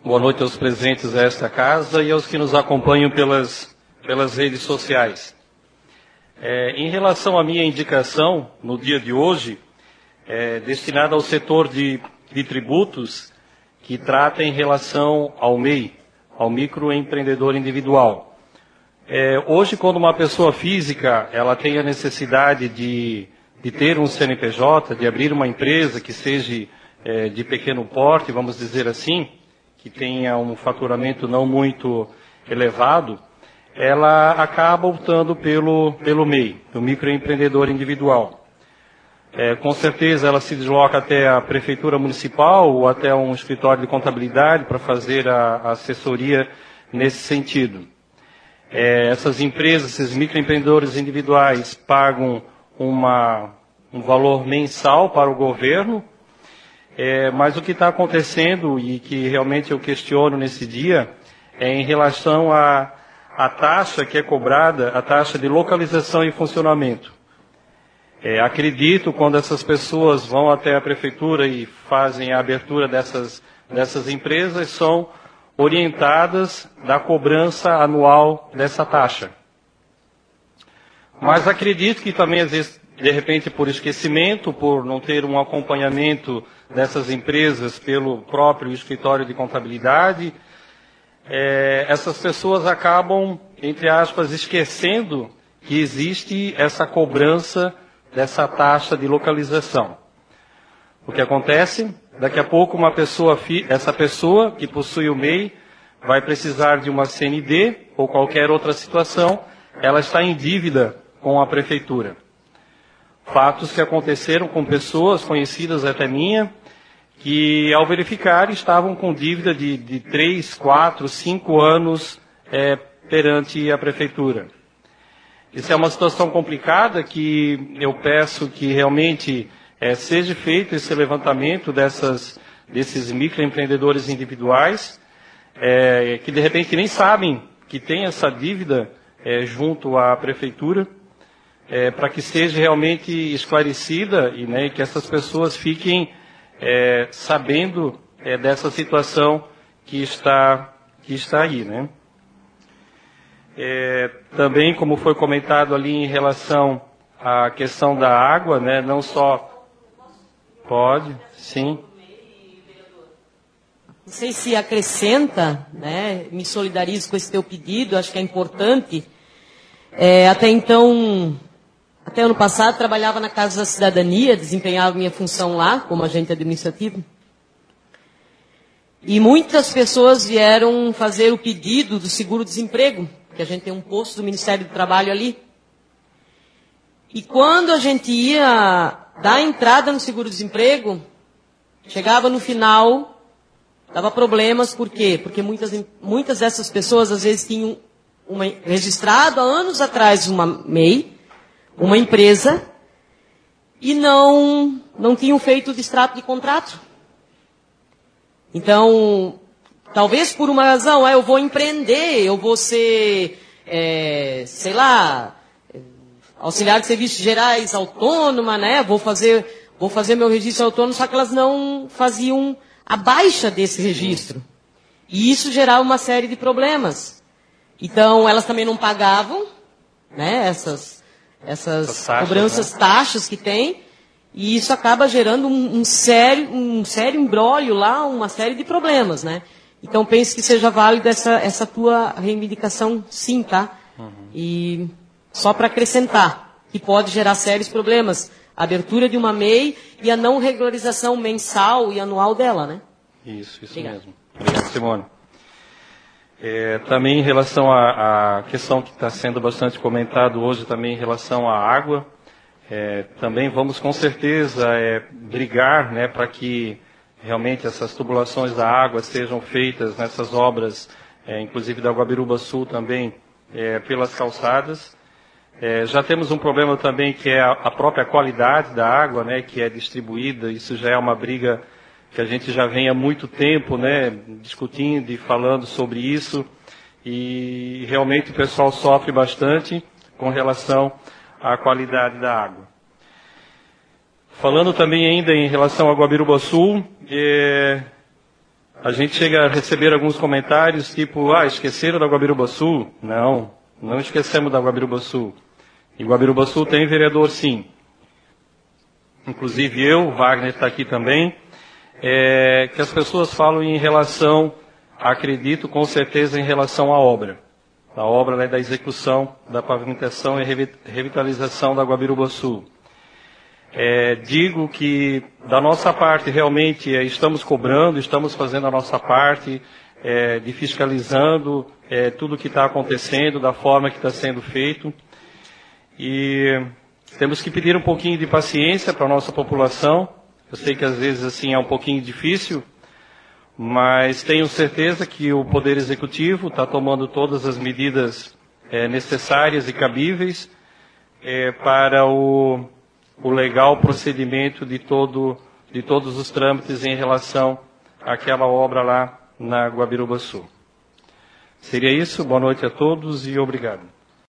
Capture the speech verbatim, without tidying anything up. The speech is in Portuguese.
Boa noite aos presentes desta casa e aos que nos acompanham pelas, pelas redes sociais. É, em relação à minha indicação, no dia de hoje, é, destinada ao setor de, de tributos, que trata em relação ao M E I, ao microempreendedor individual. É, hoje, quando uma pessoa física ela tem a necessidade de, de ter um C N P J, de abrir uma empresa que seja é, de pequeno porte, vamos dizer assim, que tenha um faturamento não muito elevado, ela acaba optando pelo, pelo M E I, o microempreendedor individual. É, com certeza ela se desloca até a prefeitura municipal ou até um escritório de contabilidade para fazer a, a assessoria nesse sentido. É, essas empresas, esses microempreendedores individuais pagam uma, um valor mensal para o governo, é, mas o que está acontecendo e que realmente eu questiono nesse dia é em relação à a, a taxa que é cobrada, a taxa de localização e funcionamento. É, acredito, quando essas pessoas vão até a prefeitura e fazem a abertura dessas, dessas empresas, são orientadas da cobrança anual dessa taxa. Mas acredito que também, às vezes, de repente, por esquecimento, por não ter um acompanhamento dessas empresas pelo próprio escritório de contabilidade, é, essas pessoas acabam, entre aspas, esquecendo que existe essa cobrança dessa taxa de localização. O que acontece? Daqui a pouco uma pessoa, essa pessoa que possui o M E I vai precisar de uma C N D ou qualquer outra situação, ela está em dívida com a prefeitura. Fatos que aconteceram com pessoas conhecidas até minha, que ao verificar estavam com dívida de, de três, quatro, cinco anos é, perante a prefeitura. Isso é uma situação complicada que eu peço que realmente é, seja feito esse levantamento dessas, desses microempreendedores individuais, é, que de repente nem sabem que tem essa dívida é, junto à prefeitura, é, para que seja realmente esclarecida e né, que essas pessoas fiquem é, sabendo é, dessa situação que está, que está aí, né? É, também, como foi comentado ali em relação à questão da água, né, não só... Pode, sim. Não sei se acrescenta, né, me solidarizo com esse teu pedido, acho que é importante. É, até então, até ano passado, trabalhava na Casa da Cidadania, desempenhava minha função lá, como agente administrativo. E muitas pessoas vieram fazer o pedido do seguro-desemprego, que a gente tem um posto do Ministério do Trabalho ali. E quando a gente ia dar entrada no seguro-desemprego, chegava no final, dava problemas, por quê? Porque muitas, muitas dessas pessoas, às vezes, tinham uma, registrado há anos atrás uma M E I, uma empresa, e não, não tinham feito o distrato de contrato. Então, talvez por uma razão, ah, eu vou empreender, eu vou ser, é, sei lá, auxiliar de serviços gerais autônoma, né? Vou fazer, vou fazer meu registro autônomo, só que elas não faziam a baixa desse registro. E isso gerava uma série de problemas. Então, elas também não pagavam, né? Essas, essas taxas, cobranças, né? Taxas que tem. E isso acaba gerando um, um sério, um sério imbróglio lá, uma série de problemas, né? Então, penso que seja válida essa, essa tua reivindicação, sim, tá? Uhum. E só para acrescentar, que pode gerar sérios problemas. A abertura de uma M E I e a não regularização mensal e anual dela, né? Isso, isso Obrigado. mesmo. Obrigado, Simone. É, também em relação à, à questão que está sendo bastante comentado hoje, também em relação à água, é, também vamos com certeza é, brigar, né, para que realmente essas tubulações da água sejam feitas nessas obras, é, inclusive da Guabiruba Sul também, é, pelas calçadas. É, já temos um problema também que é a, a própria qualidade da água, né, que é distribuída. Isso já é uma briga que a gente já vem há muito tempo, né, discutindo e falando sobre isso. E realmente o pessoal sofre bastante com relação à qualidade da água. Falando também ainda em relação à Guabiruba Sul, é, a gente chega a receber alguns comentários tipo, ah, esqueceram da Guabiruba Sul? Não, não esquecemos da Guabiruba Sul. E Guabiruba Sul tem vereador, sim. Inclusive eu, Wagner está aqui também, é, que as pessoas falam em relação, acredito com certeza, em relação à obra. A obra, né, da execução, da pavimentação e revitalização da Guabiruba Sul. É, digo que, da nossa parte, realmente, é, estamos cobrando, estamos fazendo a nossa parte, é, de fiscalizando é, tudo o que está acontecendo, da forma que está sendo feito. E temos que pedir um pouquinho de paciência para a nossa população. Eu sei que, às vezes, assim, é um pouquinho difícil, mas tenho certeza que o Poder Executivo está tomando todas as medidas é, necessárias e cabíveis é, para o... o legal procedimento de, todo, de todos os trâmites em relação àquela obra lá na Guabiruba Sul. Seria isso, boa noite a todos e obrigado.